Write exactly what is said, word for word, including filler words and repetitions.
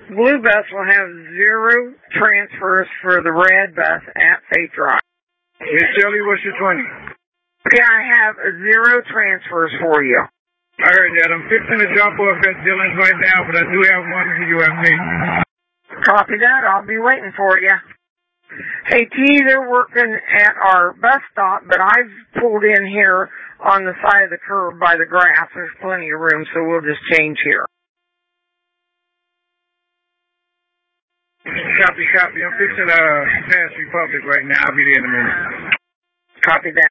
Blue bus will have zero transfers for the red bus at Faith Drive. Miss Shelley, what's your twenty? Okay, I have zero transfers for you. I heard that. I'm fixing to drop off at Dylan's right now, but I do have one for you and me. Copy that. I'll be waiting for you. Hey, T, they're working at our bus stop, but I've pulled in here on the side of the curb by the grass. There's plenty of room, so we'll just change here. Copy, copy. I'm fixing uh, pass Republic right now. I'll be there in a minute. Copy that.